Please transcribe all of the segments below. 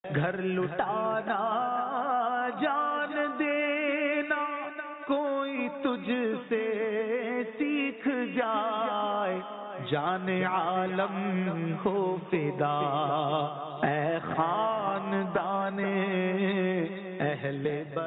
گھر لٹانا جان دینا کوئی تجھ سے سیکھ جائے، جان عالم ہو فدا اے خاندان اہل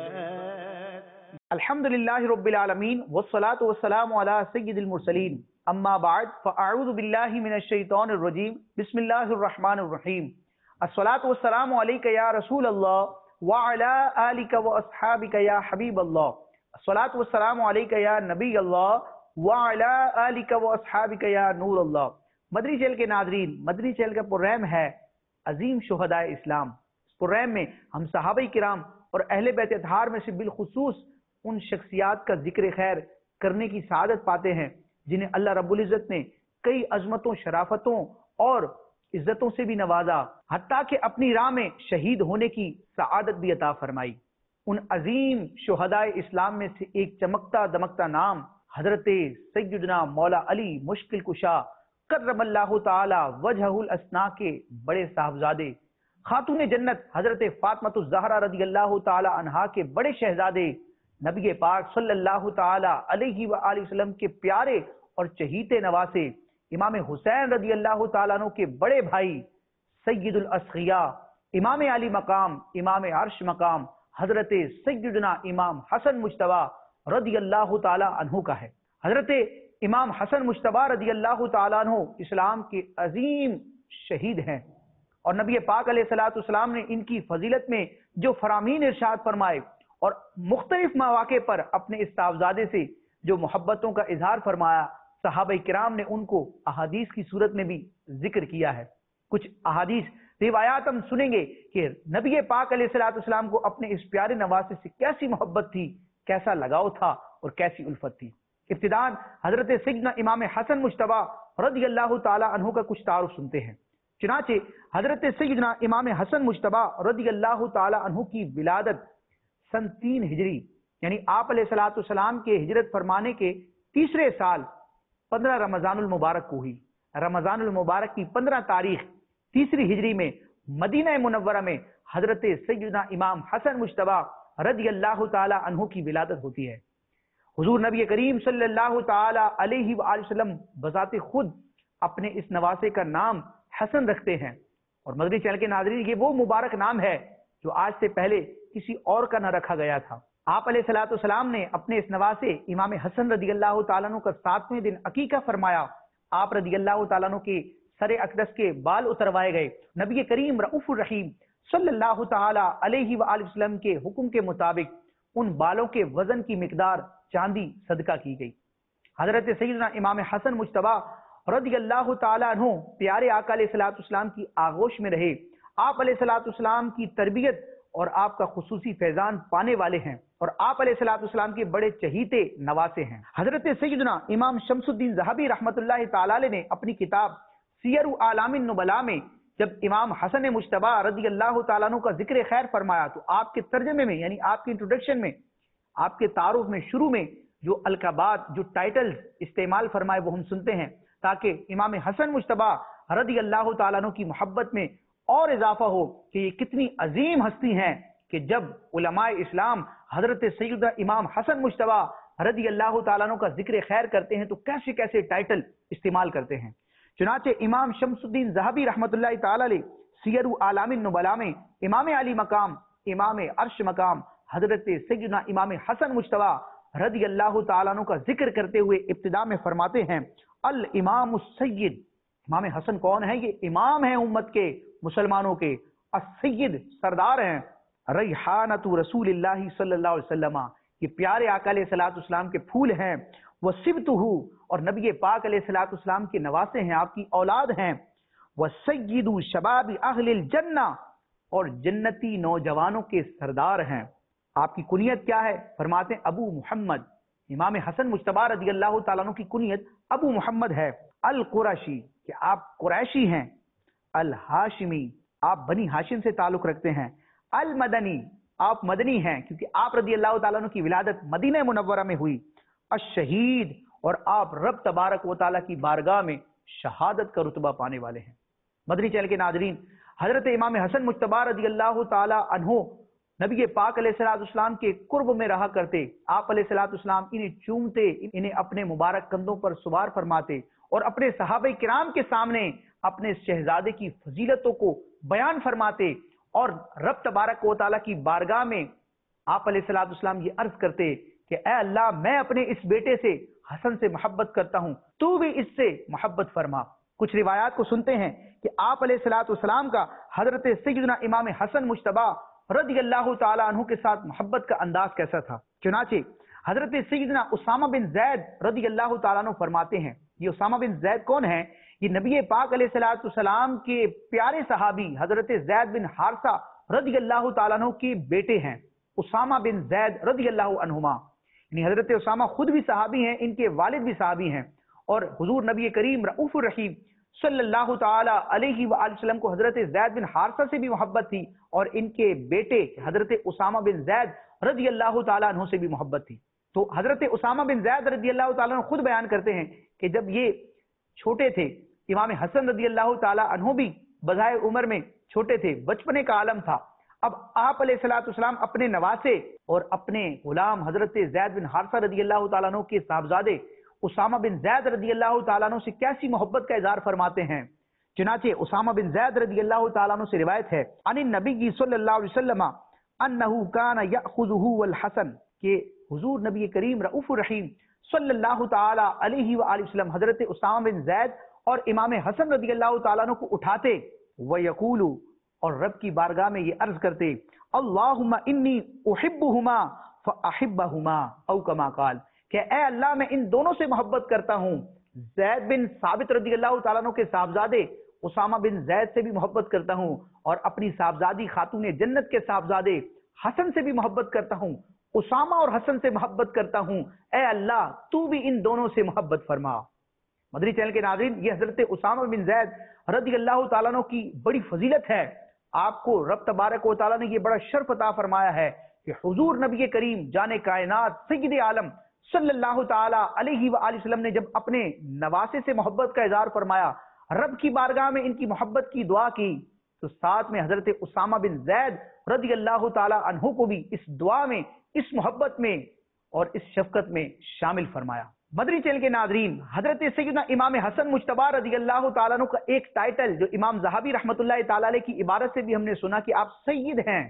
بیت۔ الحمدللہ رب العالمین والصلاة والسلام علی سید المرسلین، اما بعد فاعوذ باللہ من الشیطان الرجیم، بسم اللہ الرحمن الرحیم۔ الصلاة والسلام علیک یا رسول اللہ وعلی آلک واصحابک یا حبیب اللہ۔ الصلاة والسلام علیک یا نبی اللہ وعلی آلک واصحابک یا نور اللہ۔ مدنی چینل کے ناظرین، مدنی چینل کا پروگرام ہے عظیم شہداء اسلام۔ اس پروگرام میں ہم صحابہ کرام اور اہل بیت اطہار میں سے بالخصوص ان شخصیات کا ذکر خیر کرنے کی سعادت پاتے ہیں جنہیں اللہ رب العزت نے کئی عظمتوں، شرافتوں اور عزتوں سے بھی نوازا، حتیٰ کہ اپنی راہ میں شہید ہونے کی سعادت بھی عطا فرمائی۔ ان عظیم شہداء اسلام میں سے ایک چمکتا دمکتا نام حضرت سیدنا مولا علی مشکل کشا کرم اللہ تعالی وجہہ الاسنا کے بڑے صاحبزادے، خاتون جنت حضرت فاطمہ الزہرا رضی اللہ تعالی عنہا کے بڑے شہزادے، نبی پاک صلی اللہ تعالی علیہ وآلہ وسلم کے پیارے اور چہیتے نواسے، امام حسین رضی اللہ تعالیٰ عنہ کے بڑے بھائی سید الاسقیاء، امام علی مقام، امام عرش مقام حضرت سیدنا امام حسن مجتبی رضی اللہ تعالیٰ عنہ کا ہے۔ حضرت امام حسن مجتبی رضی اللہ تعالیٰ عنہ اسلام کے عظیم شہید ہیں، اور نبی پاک علیہ الصلوۃ والسلام نے ان کی فضیلت میں جو فرامین ارشاد فرمائے اور مختلف مواقع پر اپنے اس صاحبزادے سے جو محبتوں کا اظہار فرمایا، صحابہ کرام نے ان کو احادیث کی صورت میں بھی ذکر کیا ہے۔ کچھ احادیث روایات ہم سنیں گے کہ نبی پاک علیہ الصلوۃ والسلام کو اپنے اس پیارے نواسے سے کیسی محبت تھی، کیسا لگاؤ تھا اور کیسی الفت تھی۔ ابتداءً حضرت سیدنا امام حسن مجتبی رضی اللہ تعالی عنہ کا کچھ تعارف سنتے ہیں۔ چنانچہ حضرت سیدنا امام حسن مجتبی رضی اللہ تعالی عنہ کی ولادت سن 3 ہجری یعنی آپ علیہ الصلوۃ والسلام کے ہجرت فرمانے کے تیسرے سال 15 رمضان المبارک کو ہوئی۔ رمضان المبارک کی 15 تاریخ 3 ہجری میں مدینہ منورہ میں حضرت سیدنا امام حسن مجتبی رضی اللہ تعالی عنہ کی ولادت ہوتی ہے۔ حضور نبی کریم صلی اللہ تعالی علیہ وآلہ وسلم بذات خود اپنے اس نواسے کا نام حسن رکھتے ہیں، اور مدنی چینل کے ناظرین یہ وہ مبارک نام ہے جو آج سے پہلے کسی اور کا نہ رکھا گیا تھا۔ آپ علیہ الصلوۃ والسلام نے اپنے اس نواسے امام حسن رضی اللہ تعالیٰ عنہ کا 7ویں دن عقیقہ فرمایا۔ آپ رضی اللہ تعالیٰ عنہ کے سر اقدس کے بال اتروائے گئے۔ نبی کریم رؤوف الرحیم صلی اللہ تعالی علیہ وآلہ وسلم کے حکم کے مطابق ان بالوں کے وزن کی مقدار چاندی صدقہ کی گئی۔ حضرت سیدنا امام حسن مجتبی رضی اللہ تعالی عنہ پیارے آقا علیہ الصلوۃ والسلام کی آغوش میں رہے۔ آپ علیہ الصلوۃ والسلام کی تربیت اور آپ کا خصوصی فیضان پانے والے ہیں، اور آپ علیہ الصلوۃ والسلام کے بڑے چہیتے نواسے ہیں۔ حضرت سیدنا امام شمس الدین ذہبی رحمۃ اللہ تعالی علیہ نے اپنی کتاب سیر اعلام النبلاء میں جب امام حسن مجتبی رضی اللہ تعالیٰ عنہ کا ذکر خیر فرمایا تو آپ کے ترجمے میں یعنی آپ کی انٹروڈکشن میں، آپ کے تعارف میں شروع میں جو القابات، جو ٹائٹلز استعمال فرمائے وہ ہم سنتے ہیں، تاکہ امام حسن مجتبی رضی اللہ تعالیٰ عنہ کی محبت میں اور اضافہ ہو کہ یہ کتنی عظیم ہستی ہیں کہ جب علماء اسلام حضرت سیدنا امام حسن مجتبی رضی اللہ تعالیٰ عنہ کا ذکر خیر کرتے ہیں تو کیسے کیسے ٹائٹل استعمال کرتے ہیں۔ چنانچہ امام شمس الدین ذہبی رحمۃ اللہ تعالی علیہ سیر اعلام النبلاء میں امام علی مقام، امام عرش مقام حضرت سیدنا امام حسن مجتبی رضی اللہ تعالیٰ عنہ کا ذکر کرتے ہوئے ابتداء میں فرماتے ہیں الامام السید۔ امام حسن کون ہے؟ یہ امام ہیں امت کے، مسلمانوں کے، السید سردار ہیں، ریحانۃ رسول اللہ صلی اللہ علیہ وسلم، یہ پیارے آقا علیہ الصلوۃ والسلام کے پھول ہیں، وصبتہ، اور نبی پاک علیہ الصلوۃ والسلام کے نواسے ہیں، آپ کی اولاد ہیں، وسید شباب اہل الجنہ، اور جنتی نوجوانوں کے سردار ہیں۔ آپ کی کنیت کیا ہے؟ فرماتے ہیں ابو محمد۔ امام حسن مجتبی رضی اللہ تعالیٰ عنہ کی کنیت ابو محمد ہے۔ القرشی، کہ آپ قریشی ہیں۔ الہاشمی، آپ بنی ہاشم سے تعلق رکھتے ہیں۔ المدنی، آپ مدنی ہیں کیونکہ آپ رضی اللہ تعالیٰ عنہ کی ولادت مدینہ منورہ میں ہوئی۔ الشہید، اور آپ رب تبارک و تعالیٰ کی بارگاہ میں شہادت کا رتبہ پانے والے ہیں۔ مدنی چینل کے ناظرین، حضرت امام حسن مجتبی رضی اللہ تعالی عنہ نبی پاک علیہ السلام کے قرب میں رہا کرتے. آپ علیہ السلام انہیں چومتے، انہیں اپنے مبارک کندھوں پر سوار فرماتے اور اپنے صحابہ کرام کے سامنے اپنے شہزادے کی فضیلتوں کو بیان فرماتے اور رب تبارک و تعالیٰ کی بارگاہ میں آپ علیہ السلام یہ عرض کرتے کہ اے اللہ، میں اپنے اس بیٹے سے حسن سے محبت کرتا ہوں، تو بھی اس سے محبت فرما. کچھ روایات کو سنتے ہیں کہ آپ علیہ السلام کا حضرت سیدنا امام حسن مجتبی رضی اللہ تعالیٰ عنہ کے ساتھ محبت کا انداز کیسا تھا. چنانچہ حضرت سیدنا اسامہ بن زید رضی اللہ تعالیٰ عنہ فرماتے ہیں، یہ اسامہ بن زید کون ہیں؟ یہ نبی پاک علیہ السلام کے پیارے صحابی حضرت زید بن حارثہ رضی اللہ تعالیٰ عنہ کے بیٹے ہیں، اسامہ بن زید رضی اللہ عنہما. یعنی حضرت اسامہ خود بھی صحابی ہیں، ان کے والد بھی صحابی ہیں، اور حضور نبی کریم رؤوف الرحیم صلی اللہ تعالی علیہ وآلہ وسلم کو حضرت زید بن حارثہ سے بھی محبت تھی اور ان کے بیٹے حضرت اسامہ بن زید رضی اللہ تعالیٰ عنہ سے بھی محبت تھی. تو حضرت اسامہ بن زید رضی اللہ تعالیٰ عنہ خود بیان کرتے ہیں کہ جب یہ چھوٹے تھے، امام حسن رضی اللہ تعالیٰ عنہ بھی بظاہر عمر میں چھوٹے تھے، بچپنے کا عالم تھا. اب آپ علیہ السلام اپنے نواسے اور اپنے غلام حضرت زید بن حارثہ رضی اللہ تعالیٰ عنہ کے صاحبزادے اسامہ بن زید رضی اللہ تعالیٰ عنہ سے کیسی محبت کا اظہار فرماتے ہیں. چنانچہ اسامہ بن زید رضی اللہ تعالیٰ عنہ سے روایت ہے عن النبی صلی اللہ علیہ وسلم انہو کان یأخذہ والحسن، کہ حضور نبی کریم رؤوف الرحیم صلی اللہ تعالی علیہ وآلہ وسلم حضرت اسامہ بن زید اور امام حسن رضی اللہ تعالیٰ عنہ کو اٹھاتے ویقول، اور رب کی بارگاہ میں یہ عرض کرتے اللہم انی احبہما فاحبہما، او کما قال، کہ اے اللہ میں ان دونوں سے محبت کرتا ہوں. زید بن ثابت رضی اللہ تعالیٰ عنہ کے صاحبزادے اسامہ بن زید سے بھی محبت کرتا ہوں اور اپنی صاحبزادی خاتون جنت کے صاحبزادے حسن سے بھی محبت کرتا ہوں، اسامہ اور حسن سے محبت کرتا ہوں، اے اللہ تو بھی ان دونوں سے محبت فرما. مدنی چینل کے ناظرین، یہ حضرت اسامہ بن زید رضی اللہ تعالیٰ عنہ کی بڑی فضیلت ہے. آپ کو رب تبارک و تعالیٰ نے یہ بڑا شرف عطا فرمایا ہے کہ حضور نبی کریم جان کائنات سید عالم صلی اللہ تعالی علیہ وآلہ وسلم نے جب اپنے نواسے سے محبت کا اظہار فرمایا، رب کی بارگاہ میں ان کی محبت کی دعا کی، تو ساتھ میں حضرت اسامہ بن زید رضی اللہ تعالی عنہ کو بھی اس دعا میں، اس محبت میں اور اس شفقت میں شامل فرمایا. مدنی چینل کے ناظرین، حضرت سیدنا امام حسن مجتبی رضی اللہ تعالیٰ عنہ کا ایک ٹائٹل جو امام ذہبی رحمۃ اللہ تعالی علیہ کی عبارت سے بھی ہم نے سنا کہ آپ سید ہیں.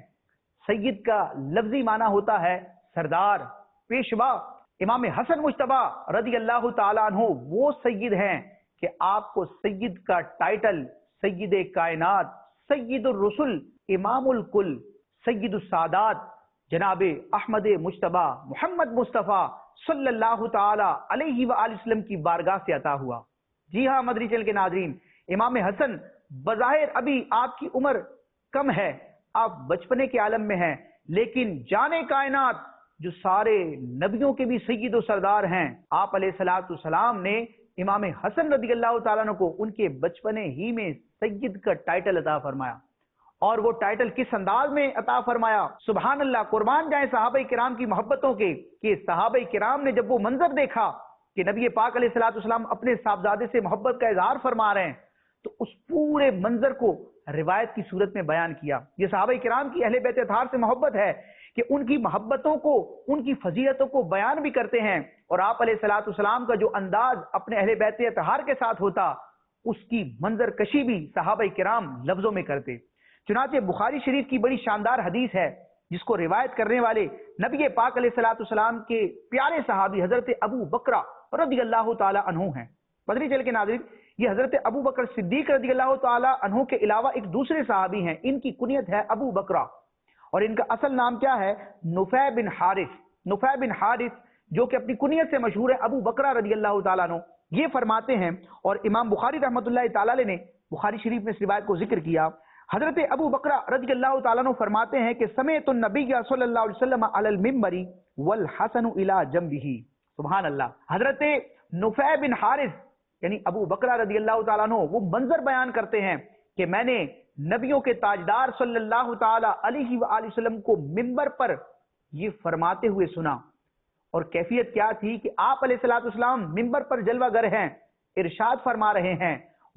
سید کا لفظی معنی ہوتا ہے سردار، پیشوا. امام حسن مجتبی رضی اللہ تعالیٰ عنہ وہ سید ہیں کہ آپ کو سید کا ٹائٹل سید کائنات، سید الرسل، امام الکل، سید السادات جناب احمد مجتبی محمد مصطفیٰ صلی اللہ تعالی علیہ وآلہ وسلم کی بارگاہ سے عطا ہوا. جی ہاں مدنی چینل کے ناظرین، امام حسن بظاہر ابھی آپ کی عمر کم ہے، آپ بچپنے کے عالم میں ہیں، لیکن جان کائنات جو سارے نبیوں کے بھی سید و سردار ہیں، آپ علیہ السلام نے امام حسن رضی اللہ تعالیٰ عنہ کو ان کے بچپنے ہی میں سید کا ٹائٹل عطا فرمایا. اور وہ ٹائٹل کس انداز میں عطا فرمایا، سبحان اللہ، قربان جائیں صحابہ کرام کی محبتوں کے، کہ صحابہ کرام نے جب وہ منظر دیکھا کہ نبی پاک علیہ السلام اپنے صاحبزادے سے محبت کا اظہار فرما رہے ہیں، تو اس پورے منظر کو روایت کی صورت میں بیان کیا. یہ صحابہ کرام کی اہل بیت اطہار سے محبت ہے کہ ان کی محبتوں کو، ان کی فضیلتوں کو بیان بھی کرتے ہیں، اور آپ علیہ السلام کا جو انداز اپنے اہل بیت اطہار کے ساتھ ہوتا، اس کی منظر کشی بھی صحابہ کرام لفظوں میں کرتے. چنانچہ بخاری شریف کی بڑی شاندار حدیث ہے جس کو روایت کرنے والے نبی پاک علیہ السلام کے پیارے صحابی حضرت ابو بکر رضی اللہ تعالی عنہ ہیں. مدنی چینل کے ناظرین، یہ حضرت ابو بکر صدیق رضی اللہ تعالی عنہ کے علاوہ ایک دوسرے صحابی ہیں، ان کی کنیت ہے ابو بکر، اور ان کا اصل نام کیا ہے؟ نفع بن حارث. نفع بن حارث جو کہ اپنی کنیت سے مشہور ہے ابو بکر رضی اللہ تعالیٰ عنہ. یہ فرماتے ہیں، اور امام بخاری رحمۃ اللہ تعالی علیہ نے بخاری شریف میں اس روایت کو ذکر کیا، حضرت ابو بکر رضی اللہ تعالیٰ عنہ فرماتے ہیں کہ سمعت النبی صلی اللہ علیہ وسلم علی المنبر والحسن الی جنبہ. سبحان اللہ. حضرت نفع بن حارث یعنی ابو بکر رضی اللہ تعالیٰ عنہ وہ منظر بیان کرتے ہیں کہ میں نے نبیوں کے تاجدار صلی اللہ تعالی علیہ وآلہ وسلم کو منبر پر یہ فرماتے ہوئے سنا. اور کیفیت کیا تھی کہ آپ علیہ السلام منبر پر جلوہ گر ہیں، ارشاد فرما رہے ہیں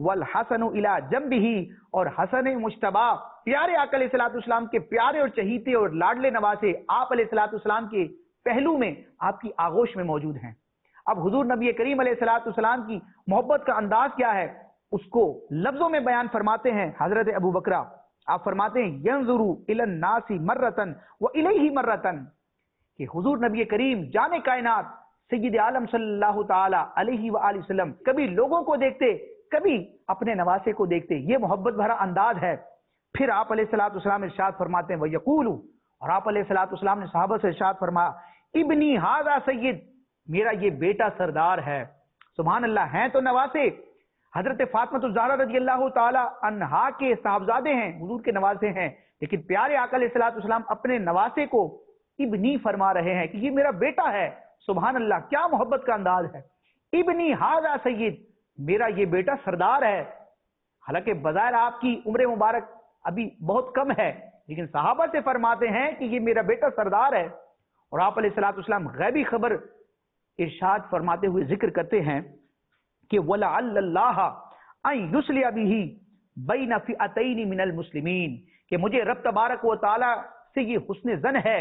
والحسن الی جنبہ، اور حسن مجتبی پیارے آقا علیہ الصلوۃ والسلام کے پیارے اور چہیتے اور لاڈلے نواسے آپ علیہ الصلوۃ والسلام کے پہلو میں، آپ کی آغوش میں موجود ہیں۔ اب حضور نبی کریم علیہ الصلوۃ والسلام کی محبت کا انداز کیا ہے، اس کو لفظوں میں بیان فرماتے ہیں حضرت ابو بکرہ۔ آپ فرماتے ہیں ینظر الی الناس مرتن والیہ مرتن، کہ حضور نبی کریم جان کائنات سید عالم صلی اللہ تعالی علیہ وآلہ وسلم کبھی لوگوں کو دیکھتے، کبھی اپنے نواسے کو دیکھتے، یہ محبت بھرا انداز ہے۔ پھر آپ علیہ الصلوۃ والسلام ارشاد فرماتے ہیں وَيَقُولُ، اور آپ علیہ الصلوۃ والسلام نے صحابہ سے ارشاد فرمایا ابنی ھذا سید، میرا یہ بیٹا سردار ہے۔ سبحان اللہ، ہیں تو نواسے، حضرت فاطمہ الزہرا رضی اللہ تعالی عنہا کے صاحبزادے ہیں، حضور کے نواسے ہیں، لیکن پیارے آقا علیہ الصلوۃ والسلام اپنے نواسے کو ابنی فرما رہے ہیں کہ یہ میرا بیٹا ہے۔ سبحان اللہ، کیا محبت کا انداز ہے۔ ابنی ھذا سید، میرا یہ بیٹا سردار ہے۔ حالانکہ بظاہر آپ کی عمر مبارک ابھی بہت کم ہے، لیکن صحابہ سے فرماتے ہیں کہ یہ میرا بیٹا سردار ہے۔ اور آپ علیہ الصلوۃ والسلام غیبی خبر ارشاد فرماتے ہوئے ذکر کرتے ہیں کہ وَلَعَلَّ اللَّهَ أَن يُصْلِحَ بِهِ بَيْنَ فِئَتَيْنِ مِنَ الْمُسْلِمِينَ، کہ مجھے رب تبارک و تعالی سے یہ حسن ظن ہے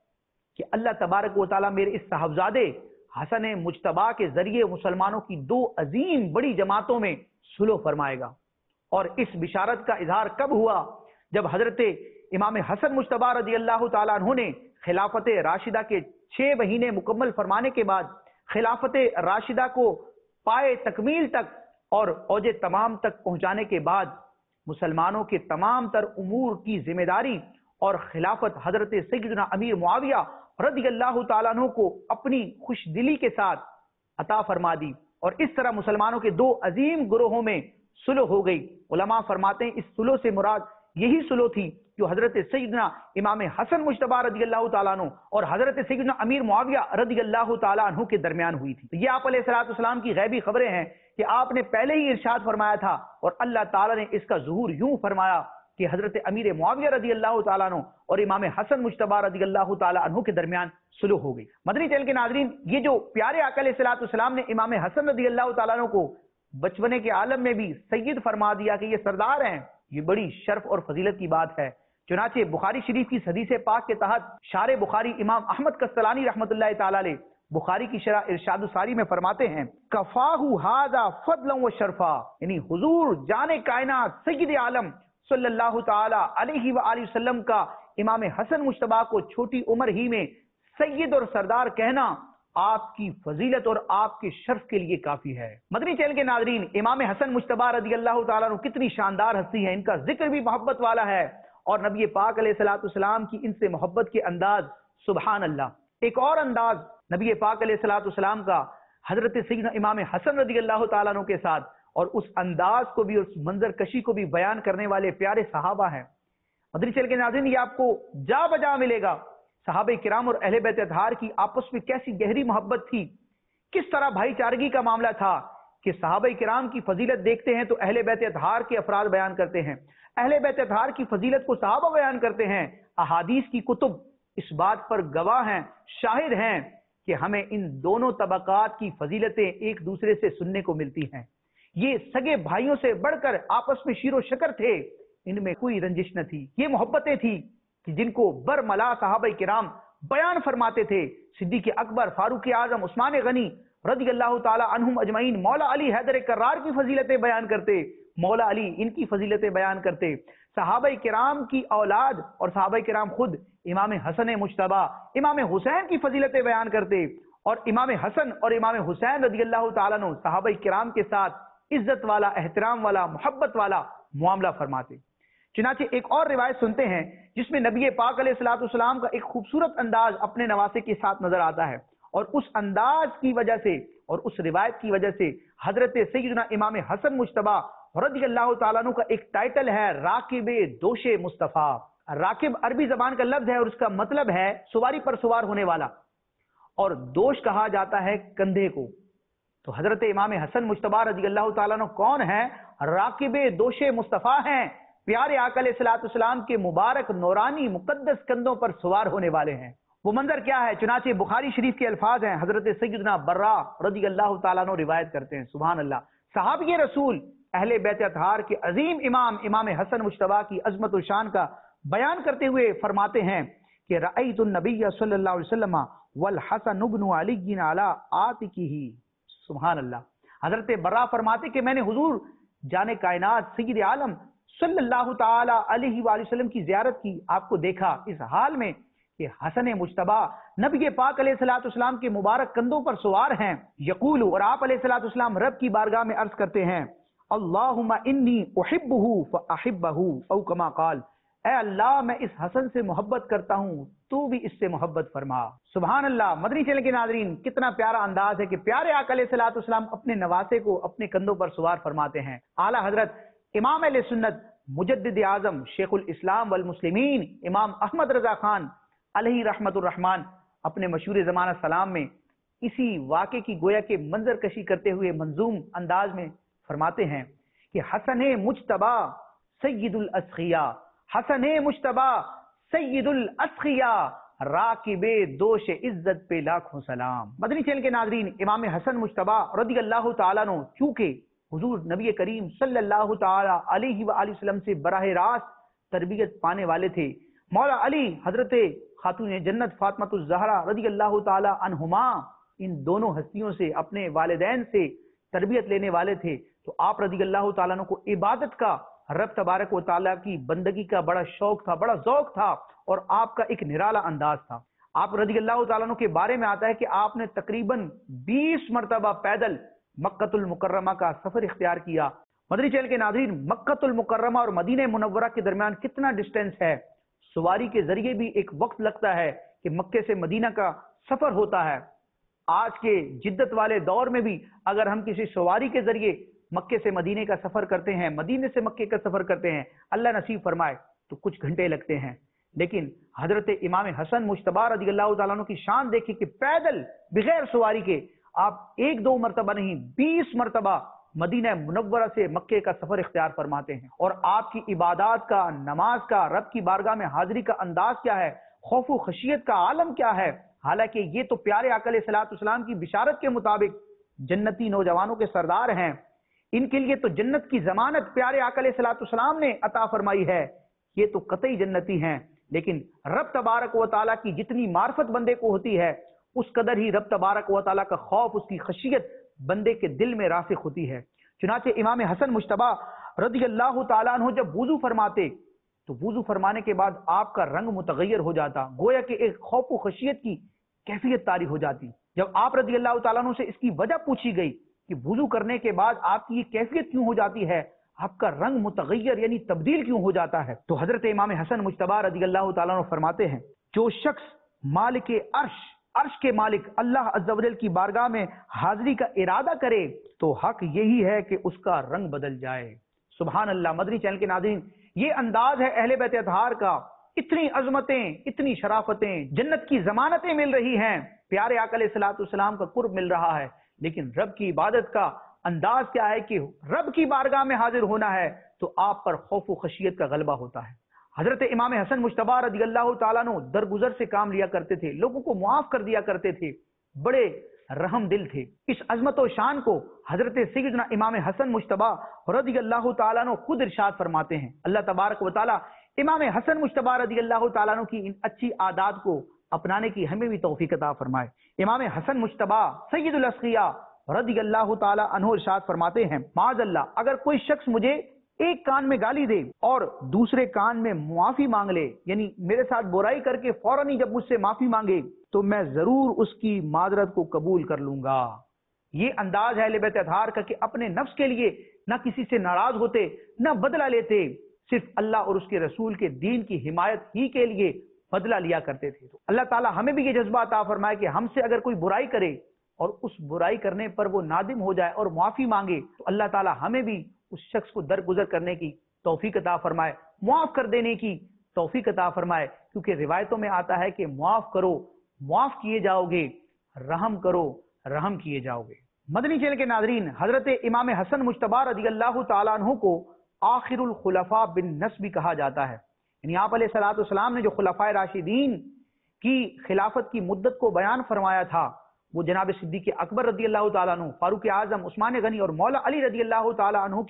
کہ اللہ تبارک و تعالی میرے اس صاحبزادے حسن مجتبی کے ذریعے مسلمانوں کی دو عظیم بڑی جماعتوں میں صلح فرمائے گا۔ اور اس بشارت کا اظہار کب ہوا؟ جب حضرت امام حسن مجتبی رضی اللہ تعالیٰ عنہ نے خلافت راشدہ کے 6 مہینے مکمل فرمانے کے بعد خلافت راشدہ کو پائے تکمیل تک اور اوج تمام تک پہنچانے کے بعد مسلمانوں کے تمام تر امور کی ذمہ داری اور خلافت حضرت سیدنا امیر معاویہ رضی اللہ تعالیٰ عنہ کو اپنی خوش دلی کے ساتھ عطا فرما دی، اور اس طرح مسلمانوں کے 2 عظیم گروہوں میں صلح ہو گئی۔ علماء فرماتے ہیں اس صلح سے مراد یہی صلح تھی جو حضرت سیدنا امام حسن مجتبی رضی اللہ تعالیٰ عنہ اور حضرت سیدنا امیر معاویہ رضی اللہ تعالیٰ عنہ کے درمیان ہوئی تھی۔ یہ آپ علیہ الصلوۃ والسلام کی غیبی خبریں ہیں کہ آپ نے پہلے ہی ارشاد فرمایا تھا، اور اللہ تعالیٰ نے اس کا ظہور یوں فرمایا کہ حضرت امیر معاویہ رضی اللہ تعالیٰ عنہ اور امام حسن مجتبی رضی اللہ تعالیٰ عنہ کے درمیان صلح ہو گئی۔ مدنی چینل کے ناظرین، یہ جو پیارے آقا علیہ الصلوۃ والسلام نے امام حسن رضی اللہ تعالیٰ عنہ کو بچپنے کے عالم میں بھی سید فرما دیا کہ یہ سردار ہیں، یہ بڑی شرف اور فضیلت کی بات ہے۔ چنانچہ بخاری شریف کی حدیث پاک کے تحت شارح بخاری امام احمد کستلانی رحمۃ اللہ تعالی علیہ بخاری کی شرح ارشاد الساری میں فرماتے ہیں کفاہ ھذا فضلا و شرفا، یعنی حضور جان کائنات سید عالم صلی اللہ تعالی علیہ وآلہ وسلم کا امام حسن مجتبی کو چھوٹی عمر ہی میں سید اور سردار کہنا آپ کی فضیلت اور آپ کے شرف کے لیے کافی ہے۔ مدنی چینل کے ناظرین، امام حسن مجتبی رضی اللہ تعالیٰ عنہ کتنی شاندار ہستی ہے، ان کا ذکر بھی محبت والا ہے، اور نبی پاک علیہ الصلوۃ والسلام کی ان سے محبت کے انداز سبحان اللہ۔ ایک اور انداز نبی پاک علیہ الصلوۃ والسلام کا حضرت سیدنا امام حسن رضی اللہ تعالیٰ عنہ کے ساتھ، اور اس انداز کو بھی اور اس منظر کشی کو بھی بیان کرنے والے پیارے صحابہ ہیں۔ مدنی چینل کے ناظرین، یہ آپ کو جا بجا ملے گا صحابہ کرام اور اہل بیت اطہار کی آپس میں کیسی گہری محبت تھی، کس طرح بھائی چارگی کا معاملہ تھا کہ صحابہ کرام کی فضیلت دیکھتے ہیں تو اہل بیت اطہار کے افراد بیان کرتے ہیں، اہل بیت اطہار کی فضیلت کو صحابہ بیان کرتے ہیں۔ احادیث کی کتب اس بات پر گواہ ہیں، شاہد ہیں کہ ہمیں ان دونوں طبقات کی فضیلتیں ایک دوسرے سے سننے کو ملتی ہیں۔ یہ سگے بھائیوں سے بڑھ کر آپس میں شیر و شکر تھے، ان میں کوئی رنجش نہ تھی، یہ محبتیں تھی کہ جن کو برملا صحابہ کرام بیان فرماتے تھے۔ صدیق اکبر، فاروق اعظم، عثمان غنی رضی اللہ تعالی عنہم اجمعین، مولا علی حیدر کرار کی فضیلتیں بیان کرتے، مولا علی ان کی فضیلتیں بیان کرتے، صحابہ کرام کی اولاد اور صحابہ کرام خود امام حسن مجتبی، امام حسین کی فضیلتیں بیان کرتے، اور امام حسن اور امام حسین رضی اللہ تعالیٰ عنہ صحابہ کرام کے ساتھ عزت والا، احترام والا، محبت والا معاملہ فرماتے۔ چنانچہ ایک اور روایت سنتے ہیں جس میں نبی پاک علیہ الصلوۃ والسلام کا ایک خوبصورت انداز اپنے نواسے کے ساتھ نظر آتا ہے، اور اس انداز کی وجہ سے اور اس روایت کی وجہ سے حضرت سیدنا امام حسن مجتبی رضی اللہ تعالیٰ عنہ کا ایک ٹائٹل ہے راکب دوش مصطفیٰ۔ راکب عربی زبان کا لفظ ہے اور اس کا مطلب ہے سواری پر سوار ہونے والا، اور دوش کہا جاتا ہے کندھے کو۔ تو حضرت امام حسن مجتبی رضی اللہ تعالیٰ عنہ کون ہیں؟ راکب دوش مصطفیٰ ہیں، پیارے آقا علیہ الصلوۃ والسلام کے مبارک نورانی مقدس کندھوں پر سوار ہونے والے ہیں۔ وہ منظر کیا ہے؟ چنانچہ بخاری شریف کے الفاظ ہیں، حضرت سیدنا برا رضی اللہ تعالیٰ عنہ روایت کرتے ہیں، سبحان اللہ، صحابی رسول اہل بیت اطہار کے عظیم امام امام حسن مجتبی کی عظمت و شان کا بیان کرتے ہوئے فرماتے ہیں کہ رأیت النبی صلی اللہ علیہ وسلم والحسن بن علی علی عاتقہ، سبحان اللہ۔ حضرت برا فرماتے کہ میں نے حضور جان کائنات سید عالم صلی اللہ تعالی علیہ وآلہ وسلم کی زیارت کی، آپ کو دیکھا اس حال میں کہ حسن مجتبی نبی پاک علیہ الصلوۃ والسلام کے مبارک کندھوں پر سوار ہیں، یقول، اور آپ علیہ الصلوۃ والسلام رب کی بارگاہ میں عرض کرتے ہیں، اللہم انی احبہ فاحبہ، او کما قال، اے اللہ میں اس حسن سے محبت کرتا ہوں، تو بھی اس سے محبت فرما۔ سبحان اللہ۔ مدنی چینل کے ناظرین، کتنا پیارا انداز ہے کہ پیارے آقا علیہ الصلوۃ والسلام اپنے نواسے کو اپنے کندھوں پر سوار فرماتے ہیں۔ اعلیٰ حضرت امام اہل سنت مجدد اعظم شیخ الاسلام والمسلمین امام احمد رضا خان علیہ رحمت الرحمن اپنے مشہور زمانہ سلام میں اسی واقعے کی گویا کے منظر کشی کرتے ہوئے منظوم انداز میں فرماتے ہیں کہ حسن مجتبی سید الاسخیاء، حسن مجتبی سید الاسخیاء، راکب دوش عزت پہ لاکھوں سلام۔ مدنی چینل کے ناظرین، امام حسن مجتبی رضی اللہ تعالیٰ عنہ چونکہ حضور نبی کریم صلی اللہ تعالی علیہ وآلہ وسلم سے براہ راست تربیت پانے والے تھے، مولا علی حضرت خاتون جنت فاطمہ الزہرا رضی اللہ تعالی عنہما ان دونوں ہستیوں سے اپنے والدین سے تربیت لینے والے تھے، تو آپ رضی اللہ تعالیٰ عنہ کو عبادت کا، رب تبارک و تعالیٰ کی بندگی کا بڑا شوق تھا، بڑا ذوق تھا، اور آپ کا ایک نرالا انداز تھا۔ آپ رضی اللہ تعالیٰ عنہ کے بارے میں آتا ہے کہ آپ نے تقریباً 20 مرتبہ پیدل مکۃ المکرمہ کا سفر اختیار کیا۔ مدنی چینل کے ناظرین، مکۃ المکرمہ اور مدینہ منورہ کے درمیان کتنا ڈسٹینس ہے؟ سواری کے ذریعے بھی ایک وقت لگتا ہے کہ مکے سے مدینہ کا سفر ہوتا ہے۔ آج کے جدت والے دور میں بھی اگر ہم کسی سواری کے ذریعے مکے سے مدینے کا سفر کرتے ہیں، مدینے سے مکے کا سفر کرتے ہیں، اللہ نصیب فرمائے تو کچھ گھنٹے لگتے ہیں، لیکن حضرت امام حسن مجتبی رضی اللہ تعالیٰ عنہ کی شان دیکھیں کہ پیدل بغیر سواری کے آپ 1-2 مرتبہ نہیں 20 مرتبہ مدینہ منورہ سے مکے کا سفر اختیار فرماتے ہیں، اور آپ کی عبادات کا، نماز کا، رب کی بارگاہ میں حاضری کا انداز کیا ہے، خوف و خشیت کا عالم کیا ہے۔ حالانکہ یہ تو پیارے آقا علیہ الصلوۃ والسلام کی بشارت کے مطابق جنتی نوجوانوں کے سردار ہیں، ان کے لیے تو جنت کی ضمانت پیارے آقا علیہ الصلوۃ والسلام نے عطا فرمائی ہے، یہ تو قطعی جنتی ہیں، لیکن رب تبارک و تعالیٰ کی جتنی معرفت بندے کو ہوتی ہے اس قدر ہی رب تبارک و تعالیٰ کا خوف، اس کی خشیت بندے کے دل میں راسخ ہوتی ہے۔ چنانچہ امام حسن مجتبی رضی اللہ تعالیٰ عنہ جب وضو فرماتے تو وضو فرمانے کے بعد آپ کا رنگ متغیر ہو جاتا، گویا کہ ایک خوف و خشیت کی کیفیت طاری ہو جاتی۔ جب آپ رضی اللہ تعالیٰ عنہ سے اس کی وجہ پوچھی گئی کہ وضو کرنے کے بعد آپ کی یہ کیفیت کیوں ہو جاتی ہے، آپ کا رنگ متغیر یعنی تبدیل کیوں ہو جاتا ہے، تو حضرت امام حسن مجتبی رضی اللہ تعالیٰ عنہ فرماتے ہیں، جو شخص مالک عرش کے مالک اللہ عز و جل کی بارگاہ میں حاضری کا ارادہ کرے تو حق یہی ہے کہ اس کا رنگ بدل جائے۔ سبحان اللہ۔ مدنی چینل کے ناظرین، یہ انداز ہے اہل بیت اطہار کا، اتنی عظمتیں، اتنی شرافتیں، جنت کی ضمانتیں مل رہی ہیں، پیارے آقا علیہ الصلوۃ والسلام کا قرب مل رہا ہے، لیکن رب کی عبادت کا انداز کیا ہے کہ رب کی بارگاہ میں حاضر ہونا ہے تو آپ پر خوف و خشیت کا غلبہ ہوتا ہے۔ حضرت امام حسن مجتبی رضی اللہ تعالیٰ عنہ درگزر سے کام لیا کرتے تھے، لوگوں کو معاف کر دیا کرتے تھے، بڑے رحم دل تھے۔ اس عظمت و شان کو حضرت سیدنا امام حسن مجتبی رضی اللہ تعالیٰ عنہ خود ارشاد فرماتے ہیں۔ اللہ تبارک و تعالیٰ امام حسن مجتبی رضی اللہ تعالیٰ عنہ کی ان اچھی عادات کو اپنانے کی ہمیں بھی توفیق عطا فرمائے۔ امام حسن مجتبی سید الاسقیاء رضی اللہ تعالیٰ عنہ ارشاد فرماتے ہیں، معاذ اللہ، اگر کوئی شخص مجھے ایک کان میں گالی دے اور دوسرے کان میں معافی مانگ لے، یعنی میرے ساتھ برائی کر کے فوراً ہی جب مجھ سے معافی مانگے تو میں ضرور اس کی معذرت کو قبول کر لوں گا۔ یہ انداز ہے اہل بیت اطہار کا کہ اپنے نفس کے لیے نہ کسی سے ناراض ہوتے، نہ بدلہ لیتے، صرف اللہ اور اس کے رسول کے دین کی حمایت ہی کے لیے بدلہ لیا کرتے تھے۔ تو اللہ تعالیٰ ہمیں بھی یہ جذبہ عطا فرمائے کہ ہم سے اگر کوئی برائی کرے اور اس برائی کرنے پر وہ نادم ہو جائے اور معافی مانگے تو اللہ تعالیٰ ہمیں بھی اس شخص کو درگزر کرنے کی توفیق عطا فرمائے، معاف کر دینے کی توفیق عطا فرمائے، کیونکہ روایتوں میں آتا ہے کہ معاف کرو معاف کیے جاؤ گے، رحم کرو رحم کیے جاؤ گے۔ مدنی چینل کے ناظرین، حضرت امام حسن مجتبی رضی اللہ تعالیٰ عنہ کو آخر الخلفاء بالنسب بھی کہا جاتا ہے، یعنی آپ علیہ الصلوۃ والسلام نے جو خلفائے راشدین کی خلافت کی مدت کو بیان فرمایا تھا وہ جناب صدیق اکبر رضی اللہ تعالیٰ عنہ، فاروق اعظم، عثمان غنی اور مولا علی رضی اللہ تعالیٰ عنہ کی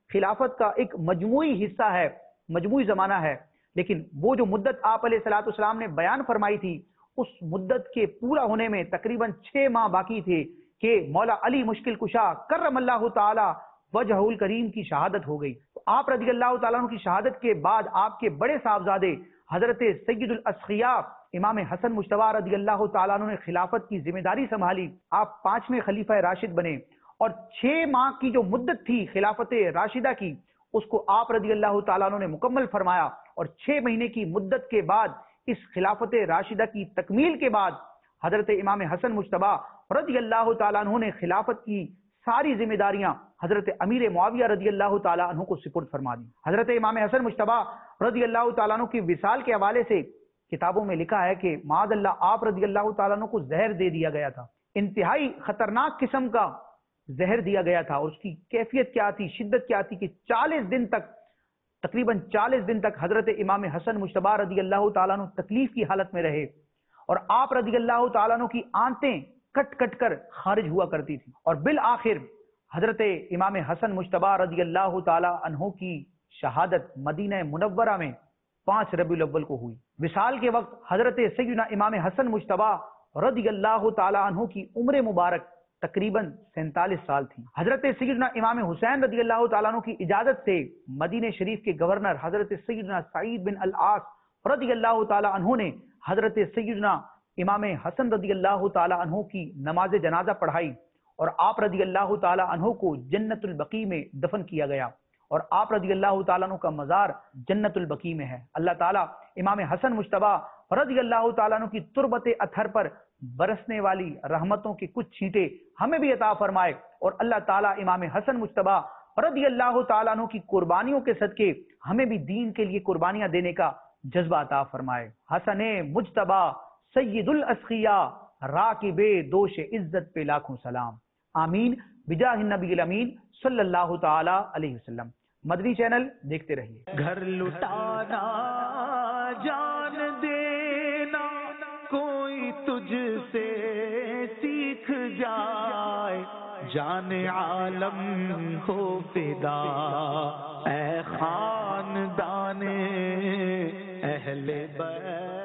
خلافت کا ایک مجموعی حصہ ہے، مجموعی زمانہ ہے، لیکن وہ جو مدت آپ علیہ الصلوۃ والسلام نے بیان فرمائی تھی، اس مدت کے پورا ہونے میں تقریباً 6 ماہ باقی تھے کہ مولا علی مشکل کشا کرم اللہ تعالی وجہ الکریم کی شہادت ہو گئی۔ تو آپ رضی اللہ تعالیٰ عنہ کی شہادت کے بعد آپ کے بڑے صاحبزادے حضرت سید الاسقیاء امام حسن مجتبی رضی اللہ تعالیٰ عنہ نے خلافت کی ذمہ داری سنبھالی، آپ 5ویں خلیفہ راشد بنے، اور 6 ماہ کی جو مدت تھی خلافت راشدہ کی، اس کو آپ رضی اللہ تعالیٰ عنہ نے مکمل فرمایا، اور 6 مہینے کی مدت کے بعد اس خلافت راشدہ کی تکمیل کے بعد حضرت امام حسن مجتبی رضی اللہ تعالیٰ عنہ نے خلافت کی ساری ذمہ داریاں حضرت امیر معاویہ رضی اللہ تعالیٰ عنہ کو سپرد فرما دی۔ حضرت امام حسن مجتبی رضی اللہ تعالیٰ عنہ کی وصال کے حوالے سے کتابوں میں لکھا ہے کہ معاذ اللہ آپ رضی اللہ تعالیٰ عنہ کو زہر دے دیا گیا تھا، انتہائی خطرناک قسم کا زہر دیا گیا تھا، اور اس کی کیفیت کیا تھی، شدت کیا تھی کہ 40 دن تک، تقریباً 40 دن تک حضرت امام حسن مجتبی رضی اللہ تعالیٰ عنہ تکلیف کی حالت میں رہے، اور آپ رضی اللہ تعالیٰ عنہ کی آنتیں کٹ کٹ کر خارج ہوا کرتی تھی، اور بالآخر حضرت امام حسن مجتبی رضی اللہ تعالیٰ عنہ کی شہادت مدینہ منورہ میں 5 ربیع الاول کو ہوئی۔ وصال کے وقت حضرت سیدنا امام حسن مجتبی رضی اللہ تعالیٰ عنہ کی عمر مبارک تقریباً 47 سال تھی۔ حضرت سیدنا امام حسین رضی اللہ تعالیٰ عنہ کی اجازت سے مدینہ شریف کے گورنر حضرت سیدنا سعید بن العاص رضی اللہ تعالیٰ عنہ نے حضرت سیدنا امام حسن رضی اللہ تعالیٰ عنہ کی نماز جنازہ پڑھائی، اور آپ رضی اللہ تعالیٰ عنہ کو جنت البقیع میں دفن کیا گیا، اور آپ رضی اللہ تعالیٰ عنہ کا مزار جنت البقیع میں ہے۔ اللہ تعالیٰ امام حسن مجتبی رضی اللہ تعالیٰ عنہ کی تربت اطہر پر برسنے والی رحمتوں کی کچھ چھینٹیں ہمیں بھی عطا فرمائے، اور اللہ تعالیٰ امام حسن مجتبی رضی اللہ تعالیٰ عنہ کی قربانیوں کے صدقے ہمیں بھی دین کے لیے قربانیاں دینے کا جذبہ عطا فرمائے۔ حسن مجتبی سید الاسقیاء راکب دوش عزت پہ لاکھوں سلام، آمین بجاہ النبی الامین صلی اللہ تعالی علیہ وسلم۔ مدنی چینل دیکھتے رہیے۔ گھر لٹانا جان دینا کوئی تجھ سے سیکھ جائے، جان عالم ہو فدا اے خاندان اہل بیت۔